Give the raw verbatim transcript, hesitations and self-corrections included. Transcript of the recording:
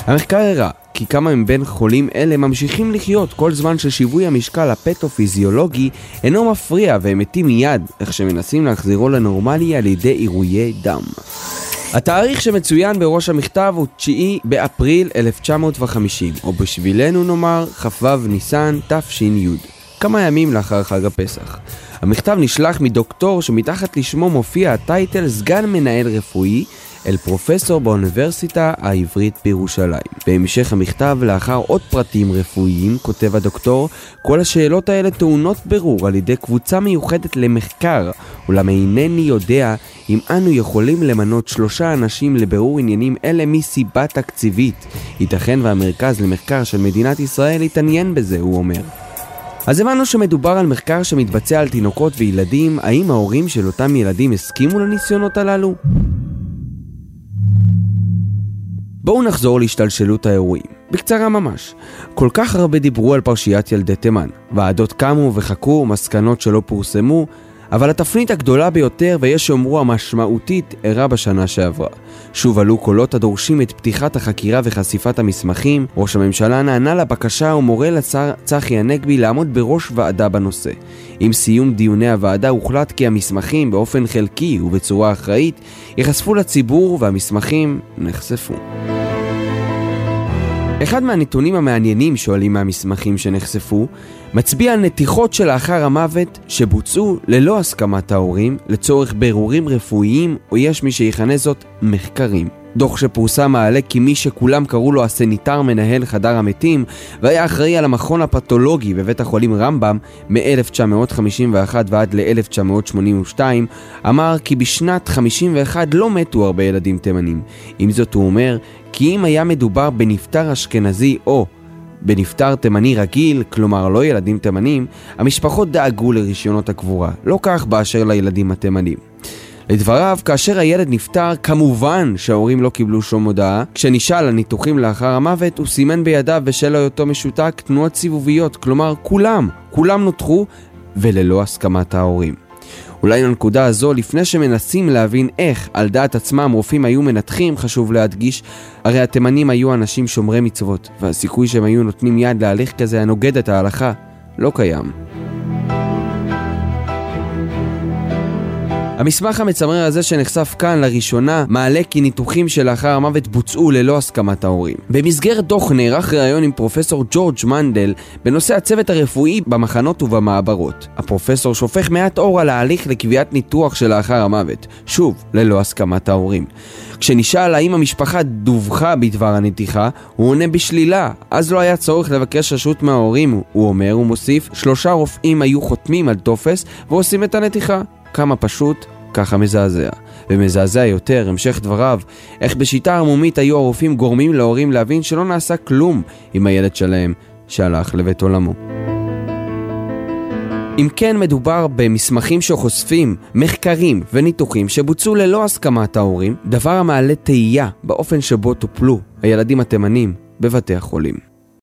המחקר הראה כי כמה מבין חולים אלה ממשיכים לחיות כל זמן ששיווי המשקל הפתופיזיולוגי אינו מפריע והם מתים מיד, איך שמנסים להחזירו לנורמלי על ידי עירויי דם. התאריך שמצוין בראש המכתב הוא תשיעי באפריל אלף תשע מאות וחמישים, או בשבילנו נאמר חפ"ו ניסן תש"י, כמה ימים לאחר חג הפסח. המכתב נשלח מדוקטור שמתחת לשמו מופיע הטייטל סגן מנהל רפואי אל פרופסור באוניברסיטה העברית בירושלים. בהמשך המכתב, לאחר עוד פרטים רפואיים, כותב הדוקטור, כל השאלות האלה טעונות ברור על ידי קבוצה מיוחדת למחקר, אולם אינני יודע אם אנו יכולים למנות שלושה אנשים לבירור עניינים אלה מסיבה תקציבית. ייתכן והמרכז למחקר של מדינת ישראל יתעניין בזה, הוא אומר. אז הבנו שמדובר על מחקר שמתבצע על תינוקות וילדים. האם ההורים של אותם ילדים הסכימו לניסיונות הללו? בואו נחזור להשתלשלות האירועים. בקצרה ממש. כל כך הרבה דיברו על פרשיית ילדי תימן. ועדות קמו וחקרו, מסקנות שלא פורסמו, אבל התפנית הגדולה ביותר, ויש שאומרו המשמעותית, אירעה בשנה שעברה. שוב עלו קולות הדורשים את פתיחת החקירה וחשיפת המסמכים. ראש הממשלה נענה לבקשה ומורה לשר צחי הנגבי לעמוד בראש ועדה בנושא. עם סיום דיוני הוועדה הוחלט כי המסמכים באופן חלקי ובצורה אחראית ייחשפו לציבור, והמסמכים נחשפו. אחד מהנתונים המעניינים שעולים מהמסמכים שנחשפו מצביע על נתיחות שלאחר המוות שבוצעו ללא הסכמת ההורים לצורך בירורים רפואיים, או יש מי שיכנס זאת מחקרים. דוח שפורסם מעלה כי מי שכולם קראו לו הסניטר מנהל חדר המתים והיה אחראי על המכון הפתולוגי בבית החולים רמב"ם מ-אלף תשע מאות חמישים ואחת ועד ל-אלף תשע מאות שמונים ושתיים אמר כי בשנת חמישים ואחת לא מתו הרבה ילדים תימנים. עם זאת הוא אומר כי אם היה מדובר בנפטר אשכנזי או בנפטר תימני רגיל, כלומר לא ילדים תימנים, המשפחות דאגו לרישיונות הקבורה, לא כך באשר לילדים התימנים. לדבריו, כאשר הילד נפטר, כמובן שההורים לא קיבלו שום הודעה. כשנשאל על ניתוחים לאחר המוות, הוא סימן בידיו בשל היותו משותק תנועות סיבוביות, כלומר כולם, כולם נותחו וללא הסכמת ההורים. אולי לנקודה הזו, לפני שמנסים להבין איך על דעת עצמם רופאים היו מנתחים, חשוב להדגיש, הרי התימנים היו אנשים שומרי מצוות, והסיכוי שהם היו נותנים יד להליך כזה הנוגד את ההלכה לא קיים. המסמך המצמרר הזה שנחשף כאן לראשונה מעלה כי ניתוחים שלאחר המוות בוצעו ללא הסכמת ההורים. במסגרת דוח נערך ראיון עם פרופסור ג'ורג' מנדל בנושא הצוות הרפואי במחנות ובמעברות. הפרופסור שופך מעט אור על ההליך לקביעת ניתוח שלאחר המוות, שוב ללא הסכמת ההורים. כשנשאל האם המשפחה דווחה בדבר הנתיחה, הוא עונה בשלילה. אז לא היה צורך לבקש רשות מההורים, הוא אומר ומוסיף, שלושה רופאים היו חותמים על טופס ועושים את הנתיחה. כמה פשוט, ככה מזעזע. ומזעזע יותר, המשך דבריו, איך בשיטה ערמומית היו הרופאים גורמים להורים להבין שלא נעשה כלום עם הילד שלהם שהלך לבית עולמו. אם כן, מדובר במסמכים שחושפים מחקרים וניתוחים שבוצעו ללא הסכמת ההורים, דבר המעלה תהייה באופן שבו טופלו הילדים התימנים בבתי החולים.